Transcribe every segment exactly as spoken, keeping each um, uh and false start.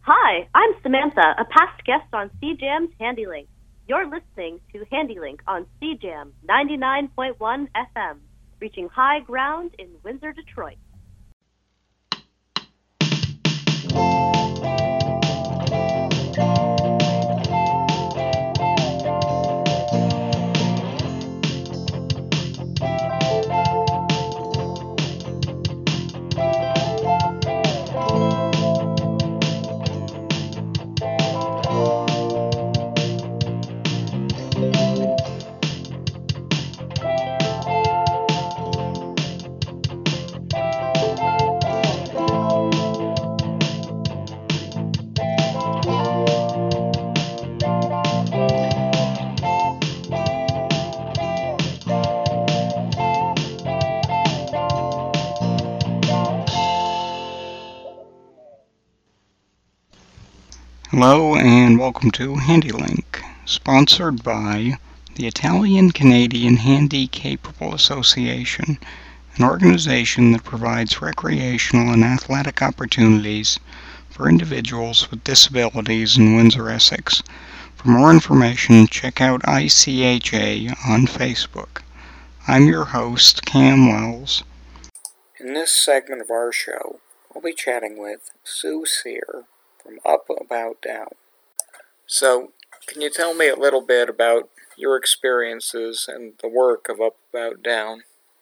Hi, I'm Samantha, a past guest on C Jam's HandyLink. You're listening to HandyLink on C Jam ninety-nine point one F M, reaching high ground in Windsor, Detroit. Hello and welcome to HandyLink, sponsored by the Italian-Canadian Handi-Capable Association, an organization that provides recreational and athletic opportunities for individuals with disabilities in Windsor, Essex. For more information, check out I C H A on Facebook. I'm your host, Cam Wells. In this segment of our show, I'll be chatting with Sue Sear from Up About Down. So, can you tell me a little bit about your experiences and the work of Up About Down?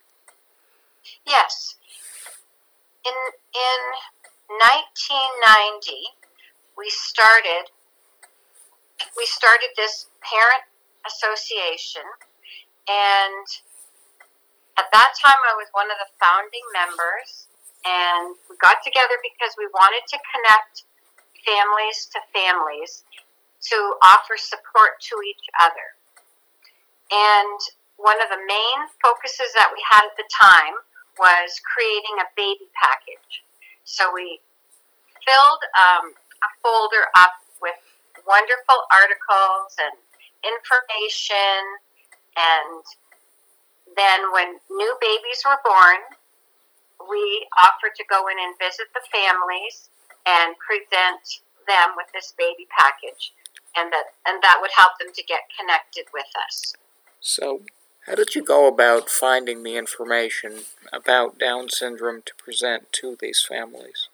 Yes. In in nineteen ninety, we started we started this parent association, and at that time I was one of the founding members, and we got together because we wanted to connect families to families to offer support to each other. And one of the main focuses that we had at the time was creating a baby package. So we filled um, a folder up with wonderful articles and information, and then when new babies were born, we offered to go in and visit the families and present them with this baby package, and that and that would help them to get connected with us. So, how did you go about finding the information about Down syndrome to present to these families?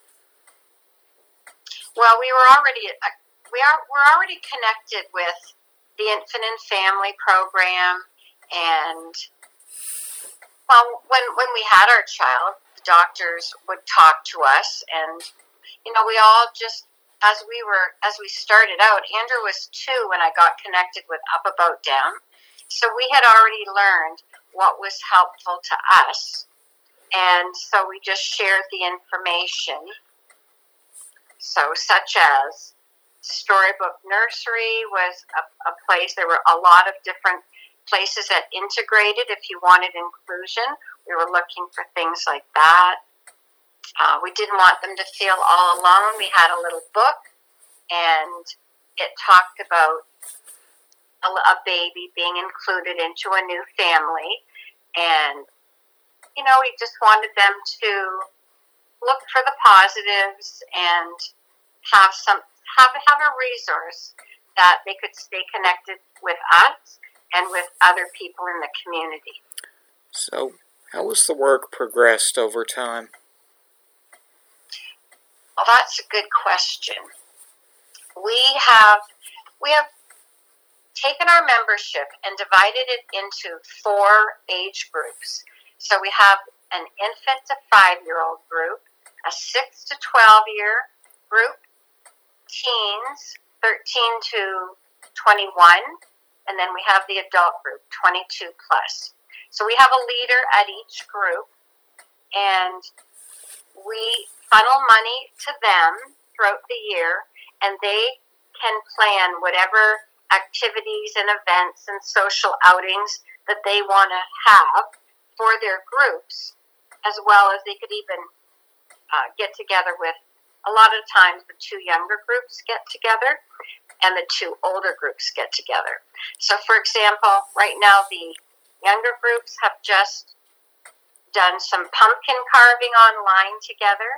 Well, we were already uh, we are we're already connected with the Infant and Family Program, and well, when when we had our child, the doctors would talk to us, and you know, we all just, as we were, as we started out, Andrew was two when I got connected with Up About Down. So we had already learned what was helpful to us. And so we just shared the information. So such as Storybook Nursery was a, a place, there were a lot of different places that integrated. If you wanted inclusion, we were looking for things like that. Uh, we didn't want them to feel all alone. We had a little book, and it talked about a, a baby being included into a new family. And, you know, we just wanted them to look for the positives and have some have, have a resource that they could stay connected with us and with other people in the community. So, how has the work progressed over time? Well, that's a good question. We have we have taken our membership and divided it into four age groups. So we have an infant to five-year-old group, a six to twelve-year group, teens, thirteen to twenty-one, and then we have the adult group, twenty-two plus. So we have a leader at each group, and we funnel money to them throughout the year, and they can plan whatever activities and events and social outings that they want to have for their groups, as well as they could even uh, get together with, a lot of times the two younger groups get together and the two older groups get together. So for example, right now the younger groups have just done some pumpkin carving online together,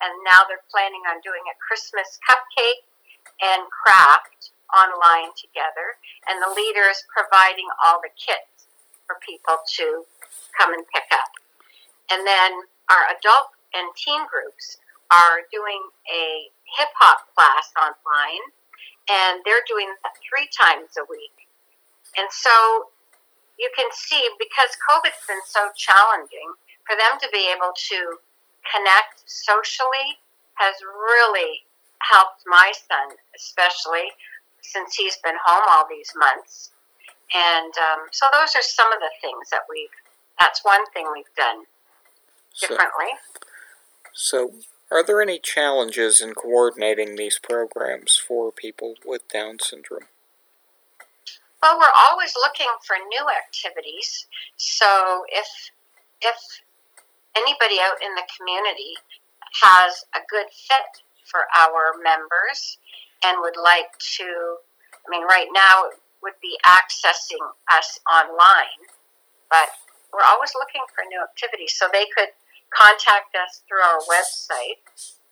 and now they're planning on doing a Christmas cupcake and craft online together, and the leader is providing all the kits for people to come and pick up. And then our adult and teen groups are doing a hip-hop class online, and they're doing that three times a week. And so you can see, because COVID's been so challenging, for them to be able to connect socially has really helped my son, especially since he's been home all these months. And um, so those are some of the things that we've, that's one thing we've done differently. So, so are there any challenges in coordinating these programs for people with Down syndrome? Well, we're always looking for new activities. So if if anybody out in the community has a good fit for our members and would like to, I mean, right now it would be accessing us online, but we're always looking for new activities. So they could contact us through our website.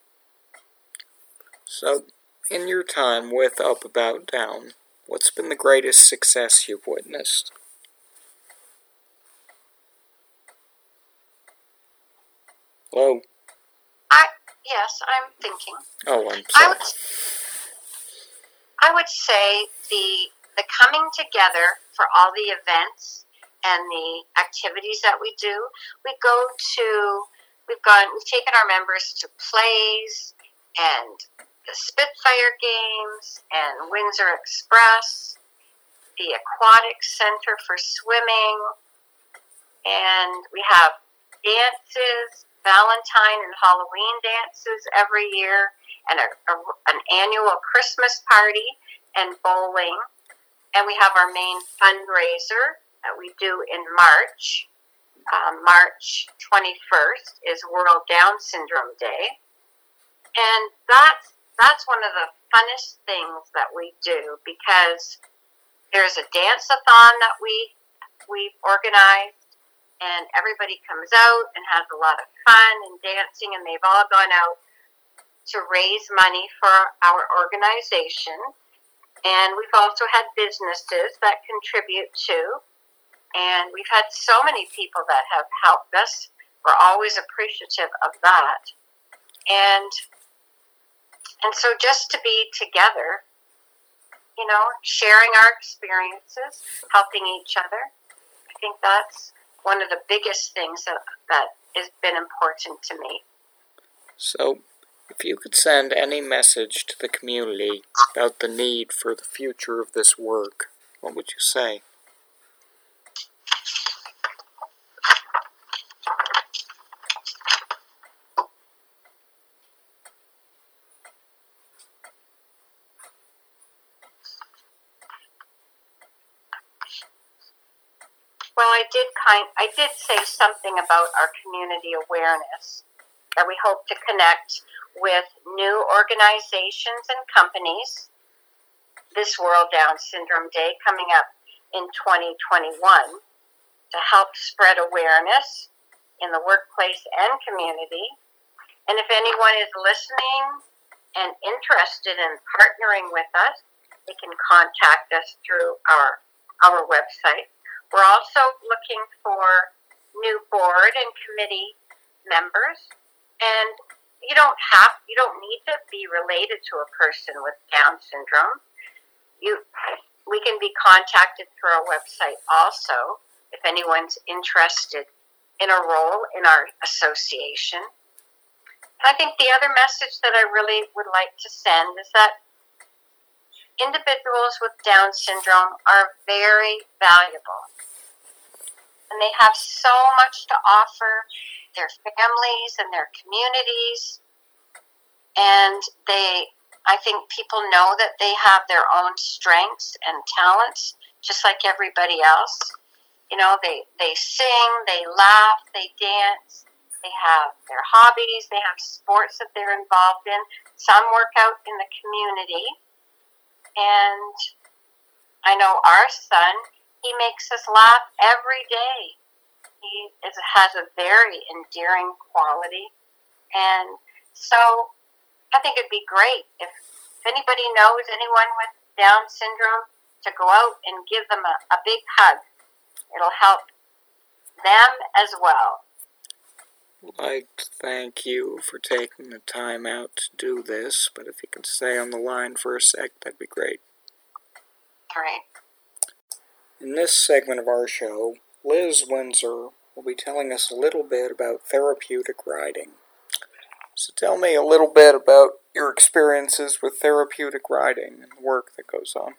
So, in your time with Up About Down, what's been the greatest success you've witnessed? Hello? I, yes, I'm thinking. Oh, I'm I sorry. would, I would say the the coming together for all the events and the activities that we do. We go to, we've gone, we've taken our members to plays and the Spitfire games and Windsor Express, the Aquatic Center for swimming, and we have dances, Valentine and Halloween dances every year, and a, a, an annual Christmas party and bowling. And we have our main fundraiser that we do in March. Um, March twenty-first is World Down Syndrome Day. And that's, that's one of the funnest things that we do, because there's a dance-a-thon that we, we've organized, and everybody comes out and has a lot of fun and dancing, and they've all gone out to raise money for our organization. And we've also had businesses that contribute too. And we've had so many people that have helped us. We're always appreciative of that. And and so just to be together, you know, sharing our experiences, helping each other, I think that's one of the biggest things that, that has been important to me. So, if you could send any message to the community about the need for the future of this work, what would you say? Well, I did kind, I did say something about our community awareness, that we hope to connect with new organizations and companies this World Down Syndrome Day coming up in twenty twenty-one to help spread awareness in the workplace and community. And if anyone is listening and interested in partnering with us, they can contact us through our our website. We're also looking for new board and committee members, and you don't have, you don't need to be related to a person with Down syndrome. You, we can be contacted through our website also if anyone's interested in a role in our association. And I think the other message that I really would like to send is that individuals with Down syndrome are very valuable. And they have so much to offer their families and their communities. And they, I think people know that they have their own strengths and talents, just like everybody else. You know, they, they sing, they laugh, they dance, they have their hobbies, they have sports that they're involved in. Some work out in the community. And I know our son, he makes us laugh every day. He is, has a very endearing quality. And So I think it'd be great if, if anybody knows anyone with Down syndrome to go out and give them a, a big hug. It'll help them as well. I'd like to thank you for taking the time out to do this, but if you can stay on the line for a sec, that'd be great. All right. In this segment of our show, Liz Windsor will be telling us a little bit about therapeutic riding. So tell me a little bit about your experiences with therapeutic riding and the work that goes on.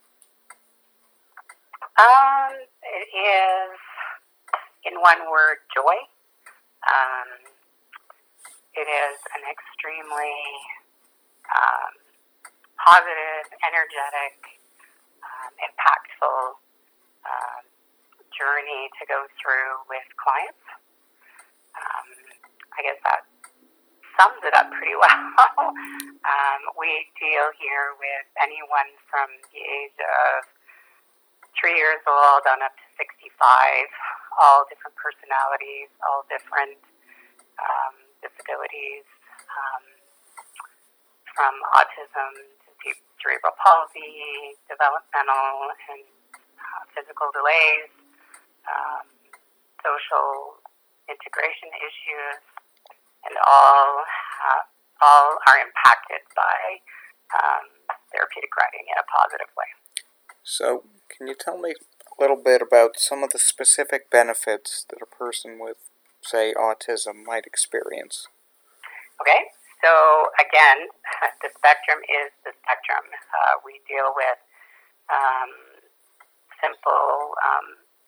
Um, it is, in one word, joy. Um, it is an extremely um, positive, energetic, um, impactful um, journey to go through with clients. Um, I guess that sums it up pretty well. um, we deal here with anyone from the age of three years old on up to sixty-five, all different personalities, all different um, disabilities, um, from autism to cerebral palsy, developmental and uh, physical delays, um, social integration issues, and all uh, all are impacted by um, therapeutic riding in a positive way. So, can you tell me a little bit about some of the specific benefits that a person with, say, autism might experience? Okay, so again, the spectrum is the spectrum. Uh, we deal with um, simple um,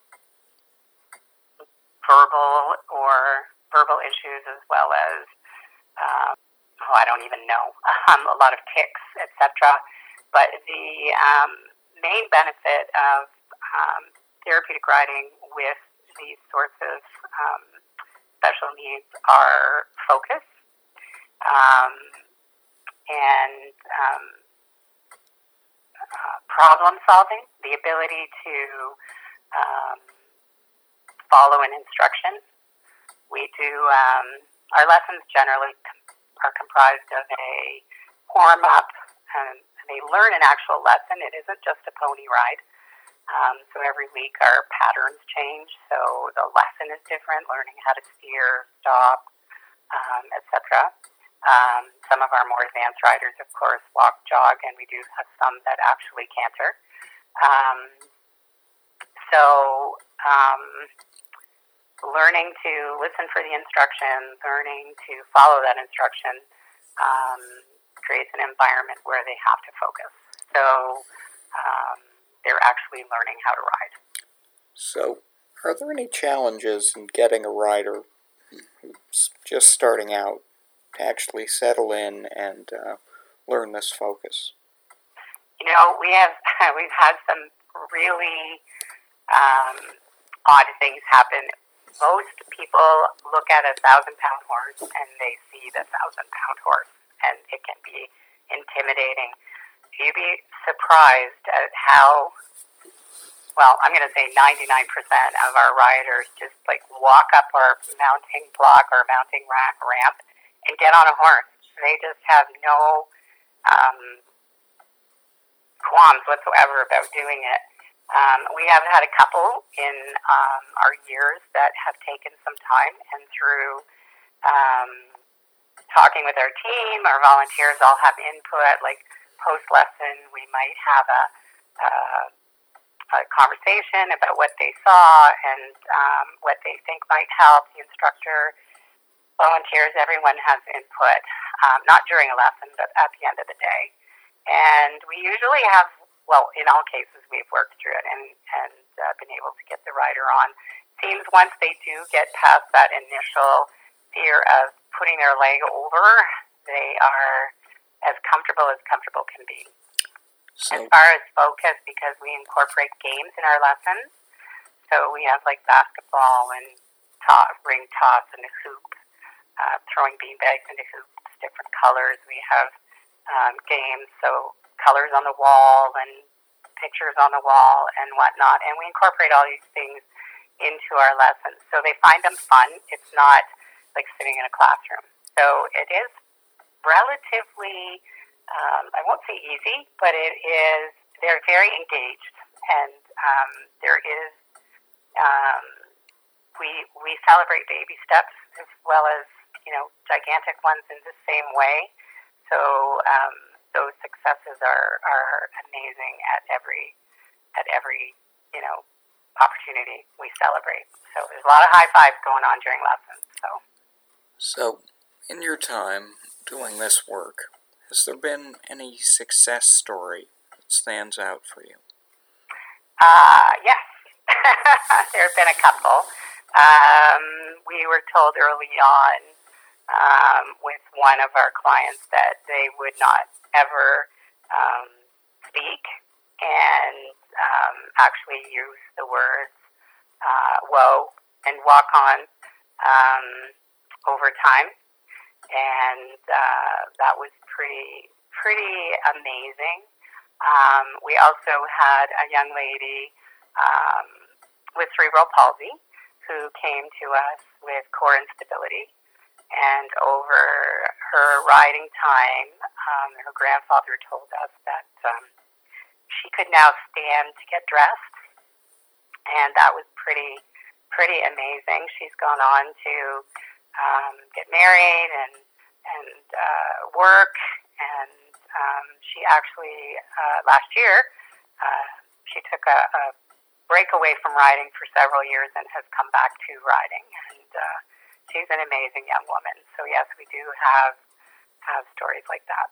verbal or verbal issues as well as, um, oh, I don't even know, um, a lot of tics, et cetera. But the um, main benefit of um, therapeutic riding with these sorts of um, special needs are focus um, and um, uh, problem solving, the ability to um, follow an instruction. We do, um, our lessons generally com- are comprised of a warm-up, and they learn an actual lesson. It isn't just a pony ride. Um, so every week our patterns change, so the lesson is different, learning how to steer, stop, um, et cetera. Um, some of our more advanced riders, of course, walk, jog, and we do have some that actually canter. Um, so um, learning to listen for the instruction, learning to follow that instruction, um, creates an environment where they have to focus. So um, they're actually learning how to ride. So, are there any challenges in getting a rider who's just starting out to actually settle in and uh, learn this focus? You know, we have we've had some really um, odd things happen. Most people look at a thousand pound horse and they see the thousand pound horse, and it can be intimidating. You'd be surprised at how, well, I'm going to say ninety-nine percent of our riders just like walk up our mounting block or mounting ramp and get on a horse. They just have no um, qualms whatsoever about doing it. Um, we have had a couple in um, our years that have taken some time, and through um, talking with our team, our volunteers all have input, like post-lesson, we might have a, uh, a conversation about what they saw and um, what they think might help. The instructor, volunteers, everyone has input, um, not during a lesson, but at the end of the day. And we usually have, well, in all cases, we've worked through it and, and uh, been able to get the rider on. Seems once they do get past that initial fear of putting their leg over, they are as comfortable as comfortable can be. So, as far as focus, because we incorporate games in our lessons, so we have like basketball and toss, ring toss and a hoop, uh, throwing beanbags into hoops, different colors. We have um, games, so colors on the wall and pictures on the wall and whatnot, and we incorporate all these things into our lessons. So they find them fun. It's not like sitting in a classroom. So it is relatively, um, I won't say easy, but it is, they're very engaged, and um, there is, um, we we celebrate baby steps as well as, you know, gigantic ones in the same way. So um, those successes are, are amazing at every at every you know opportunity we celebrate. So there's a lot of high fives going on during lessons. So, so in your time doing this work, has there been any success story that stands out for you? Uh, yes, there have been a couple. Um, we were told early on um, with one of our clients that they would not ever um, speak and um, actually use the words uh, "whoa" and "walk on" um, over time, and uh, that was pretty pretty amazing. Um, we also had a young lady um, with cerebral palsy who came to us with core instability, and over her riding time, um, her grandfather told us that um, she could now stand to get dressed, and that was pretty pretty amazing. She's gone on to um, get married and and uh, work, and um, she actually uh, last year uh, she took a, a break away from riding for several years and has come back to riding, and uh, she's an amazing young woman. So yes, we do have have stories like that.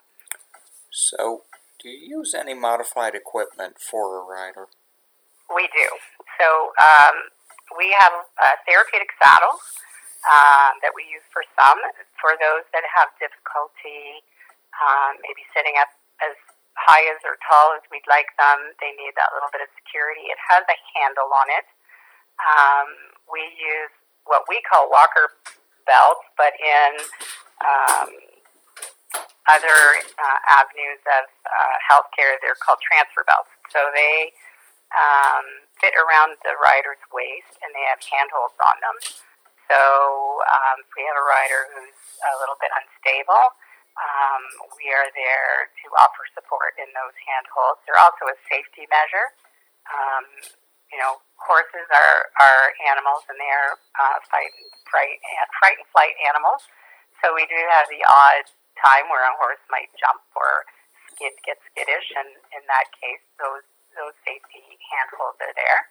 So, do you use any modified equipment for a rider? We do. So um, we have uh, therapeutic saddles um, that we use for some. For those that have difficulty, um, maybe sitting up as high as or tall as we'd like them, they need that little bit of security. It has a handle on it. Um, we use what we call walker belts, but in um, other uh, avenues of uh, healthcare, they're called transfer belts. So they um, fit around the rider's waist, and they have handholds on them. So um, if we have a rider who's a little bit unstable, Um, we are there to offer support in those handholds. They're also a safety measure. Um, you know, horses are, are animals, and they are uh, fight, and fright, fright and flight animals. So we do have the odd time where a horse might jump or skid, get skittish, and in that case, those those safety handholds are there.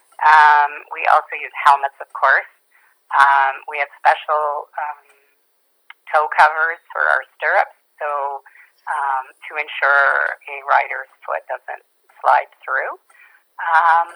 Um, we also use helmets, of course. Um, we have special Um, toe covers for our stirrups, so um, to ensure a rider's foot doesn't slide through. Um,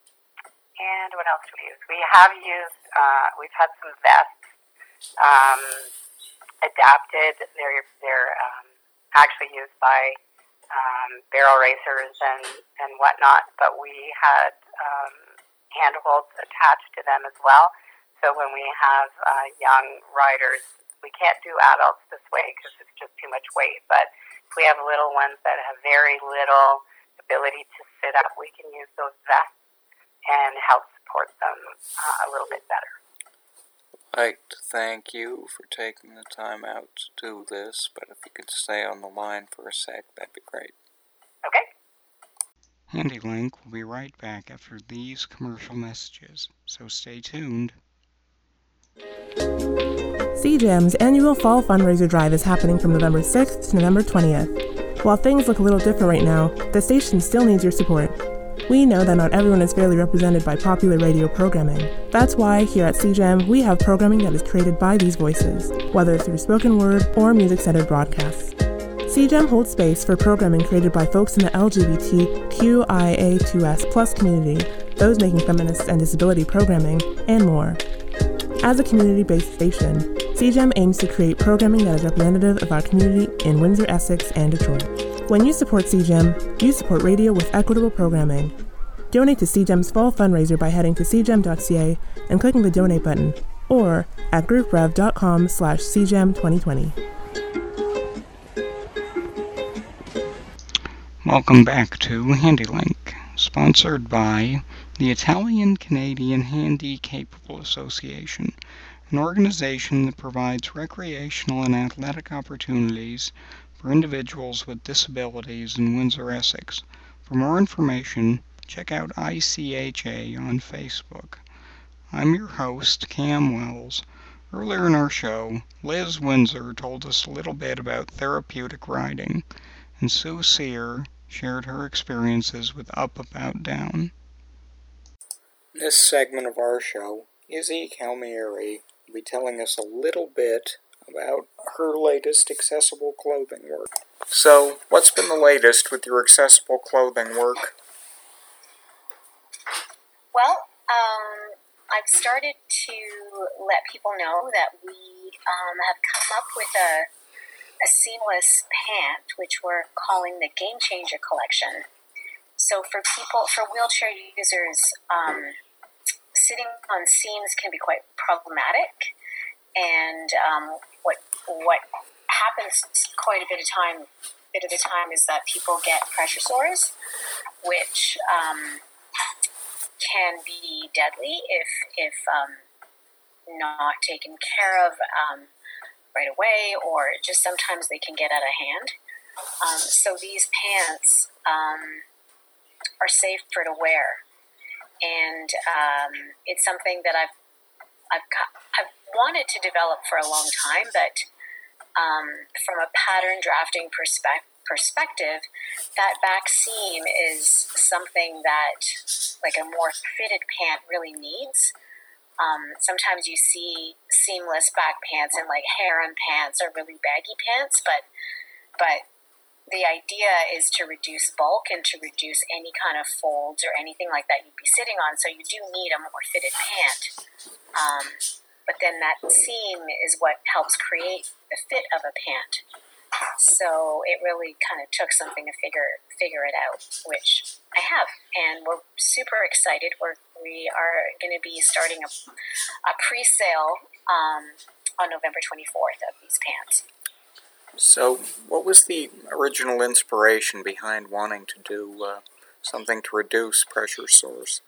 and what else do we use? We have used, uh, we've had some vests um, adapted. They're, they're um, actually used by um, barrel racers and, and whatnot, but we had um, handholds attached to them as well. So when we have uh, young riders, we can't do adults this way because it's just too much weight. But if we have little ones that have very little ability to sit up, we can use those vests and help support them uh, a little bit better. I'd like to thank you for taking the time out to do this, but if you could stay on the line for a sec, that'd be great. Okay. HandyLink will be right back after these commercial messages, so stay tuned. C J A M's annual Fall Fundraiser Drive is happening from November sixth to November twentieth. While things look a little different right now, the station still needs your support. We know that not everyone is fairly represented by popular radio programming. That's why, here at C J A M, we have programming that is created by these voices, whether through spoken word or music-centered broadcasts. C J A M holds space for programming created by folks in the L G B T Q I A two S plus community, those making feminist and disability programming, and more. As a community-based station, C J A M aims to create programming that is representative of our community in Windsor, Essex, and Detroit. When you support C J A M, you support radio with equitable programming. Donate to C J A M's fall fundraiser by heading to c j a m dot c a and clicking the donate button, or at grouprev.com slash cjam2020. Welcome back to HandyLink, sponsored by the Italian Canadian Handy Capable Association, an organization that provides recreational and athletic opportunities for individuals with disabilities in Windsor, Essex. For more information, check out I C H A on Facebook. I'm your host, Cam Wells. Earlier in our show, Liz Windsor told us a little bit about therapeutic riding, and Sue Sear shared her experiences with Up About Down. In this segment of our show, Izzy Calmieri will be telling us a little bit about her latest accessible clothing work. So, what's been the latest with your accessible clothing work? Well, um, I've started to let people know that we um, have come up with a, a seamless pant, which we're calling the Game Changer Collection. So for people, for wheelchair users, um, sitting on seams can be quite problematic, and um, what what happens quite a bit of time, bit of the time, is that people get pressure sores, which um, can be deadly if if um, not taken care of um, right away, or just sometimes they can get out of hand. Um, so these pants um, are safer to wear, and um, it's something that I've I've got, I've wanted to develop for a long time, but um, from a pattern drafting perspective. perspective, that back seam is something that like a more fitted pant really needs. Um, sometimes you see seamless back pants and like harem pants or really baggy pants, but but the idea is to reduce bulk and to reduce any kind of folds or anything like that you'd be sitting on, so you do need a more fitted pant. Um, but then that seam is what helps create the fit of a pant. So it really kind of took something to figure figure it out, which I have, and we're super excited. We're we are going to be starting a, a pre-sale um, on November twenty-fourth of these pants. So, what was the original inspiration behind wanting to do uh, something to reduce pressure sores?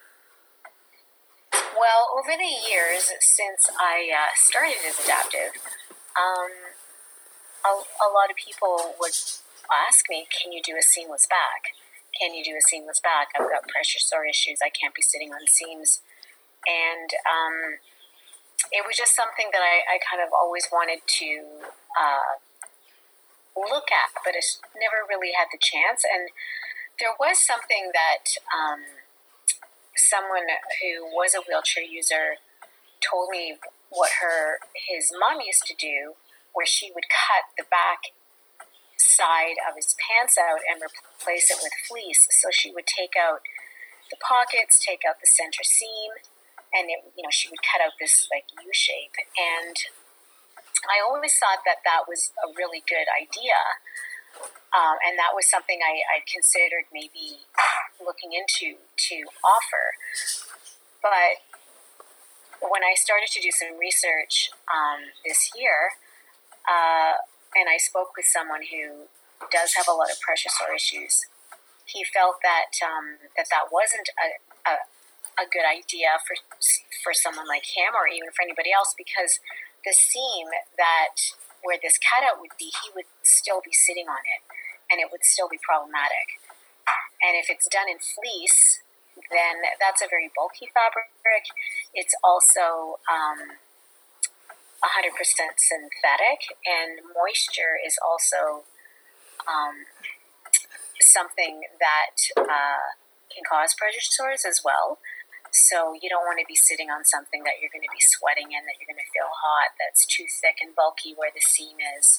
Well, over the years since I uh, started as Adaptive, um, A, a lot of people would ask me, can you do a seamless back? Can you do a seamless back? I've got pressure sore issues. I can't be sitting on seams. And um, it was just something that I, I kind of always wanted to uh, look at, but I never really had the chance. And there was something that um, someone who was a wheelchair user told me what her his mom used to do, where she would cut the back side of his pants out and replace it with fleece. So she would take out the pockets, take out the center seam, and it, you know, she would cut out this like U shape. And I always thought that that was a really good idea, um, and that was something I, I considered maybe looking into to offer. But when I started to do some research um, this year, Uh, and I spoke with someone who does have a lot of pressure sore issues, he felt that um, that, that wasn't a, a, a good idea for for someone like him, or even for anybody else, because the seam that where this cutout would be, he would still be sitting on it, and it would still be problematic. And if it's done in fleece, then that's a very bulky fabric. It's also um, one hundred percent synthetic, and moisture is also um, something that uh, can cause pressure sores as well. So you don't want to be sitting on something that you're going to be sweating in, that you're going to feel hot, that's too thick and bulky where the seam is.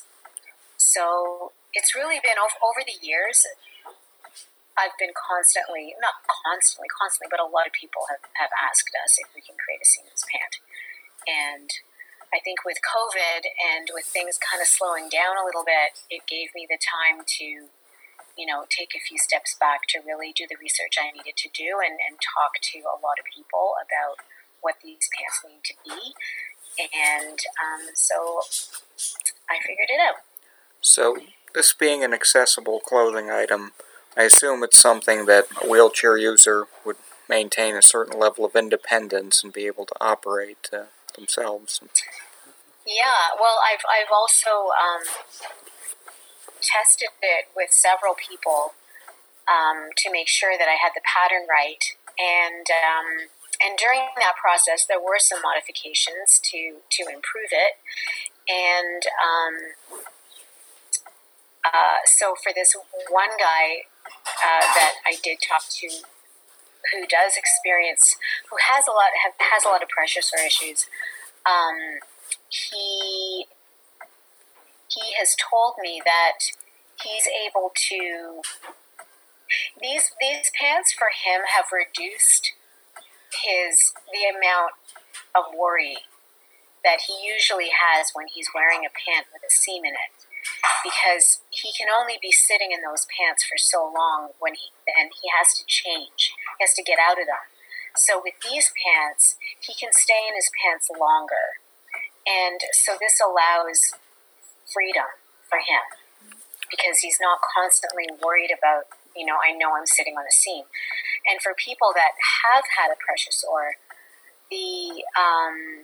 So it's really been over, over the years, I've been constantly, not constantly, constantly, but a lot of people have, have asked us if we can create a seamless pant. And I think with COVID and with things kind of slowing down a little bit, it gave me the time to, you know, take a few steps back to really do the research I needed to do, and, and talk to a lot of people about what these pants need to be. And um, so I figured it out. So, this being an accessible clothing item, I assume it's something that a wheelchair user would maintain a certain level of independence and be able to operate uh, themselves. Yeah, well, I've I've also um, tested it with several people um, to make sure that I had the pattern right, and um, and during that process, there were some modifications to to improve it, and um, uh, so for this one guy uh, that I did talk to, who does experience, who has a lot have, has a lot of pressure sore issues. Um, he he has told me that he's able to these these pants for him have reduced his the amount of worry that he usually has when he's wearing a pant with a seam in it, because he can only be sitting in those pants for so long when he and he has to change. He has to get out of them. So with these pants, he can stay in his pants longer. And so this allows freedom for him because he's not constantly worried about, you know, I know I'm sitting on a seam. And for people that have had a pressure sore, the um,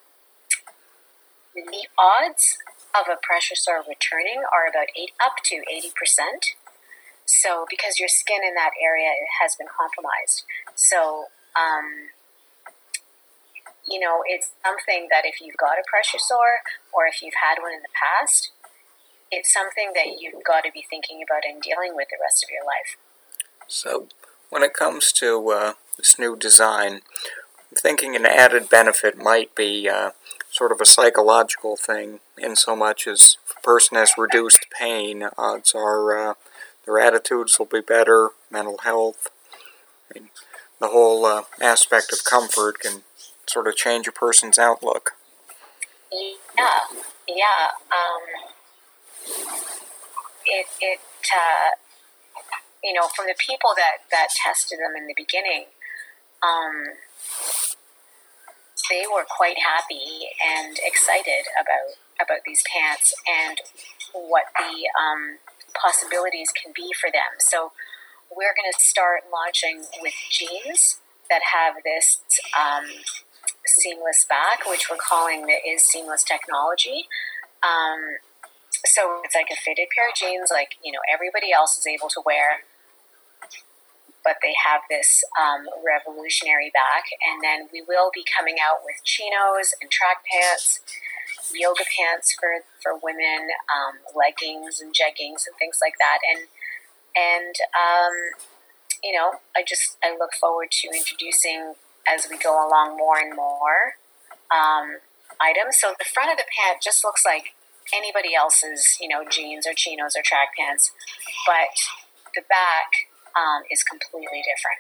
the odds of a pressure sore returning are about eight up to eighty percent. So because your skin in that area has been compromised. So, um, you know, it's something that if you've got a pressure sore or if you've had one in the past, it's something that you've got to be thinking about and dealing with the rest of your life. So when it comes to uh, this new design, I'm thinking an added benefit might be uh, sort of a psychological thing, in so much as if a person has reduced pain, odds are uh, their attitudes will be better, mental health. I mean, the whole uh, aspect of comfort can sort of change a person's outlook. Yeah, yeah. Um, it, it uh, you know, from the people that, that tested them in the beginning, um, they were quite happy and excited about about these pants and what the um, possibilities can be for them. So we're going to start launching with jeans that have this um, seamless back, which we're calling the Is Seamless technology. Um, so it's like a fitted pair of jeans, like, you know, everybody else is able to wear, but they have this um, revolutionary back. And then we will be coming out with chinos and track pants, yoga pants for, for women, um, leggings and jeggings and things like that. And, and um, you know, I just, I look forward to introducing, as we go along, more and more um, items. So the front of the pant just looks like anybody else's, you know, jeans or chinos or track pants, but the back Um, is completely different.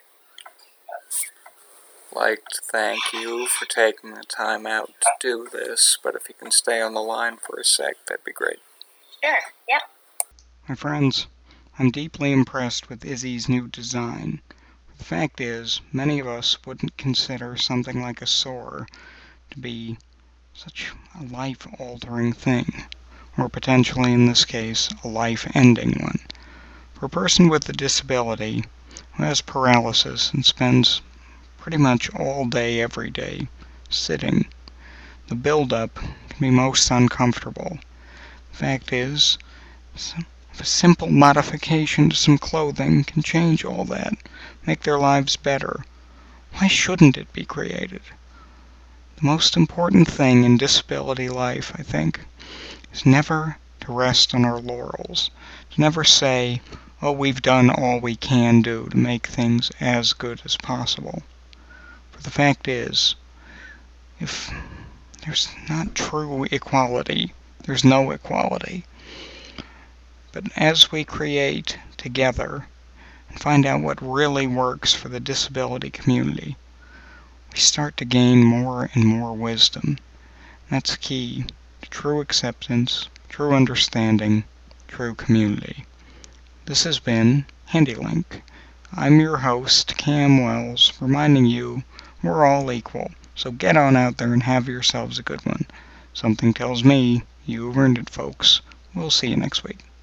I'd like to thank you for taking the time out to do this, but if you can stay on the line for a sec, that'd be great. Sure, yep. My friends, I'm deeply impressed with Izzy's new design. The fact is, many of us wouldn't consider something like a sore to be such a life-altering thing, or potentially, in this case, a life-ending one. For a person with a disability who has paralysis and spends pretty much all day every day sitting, the build-up can be most uncomfortable. The fact is, if a simple modification to some clothing can change all that, make their lives better, why shouldn't it be created? The most important thing in disability life, I think, is never to rest on our laurels, to never say, oh, we've done all we can do to make things as good as possible. For the fact is, if there's not true equality, there's no equality. But as we create together and find out what really works for the disability community, we start to gain more and more wisdom. That's key to true acceptance, true understanding, true community. This has been HandyLink. I'm your host, Cam Wells, reminding you we're all equal, so get on out there and have yourselves a good one. Something tells me you've earned it, folks. We'll see you next week.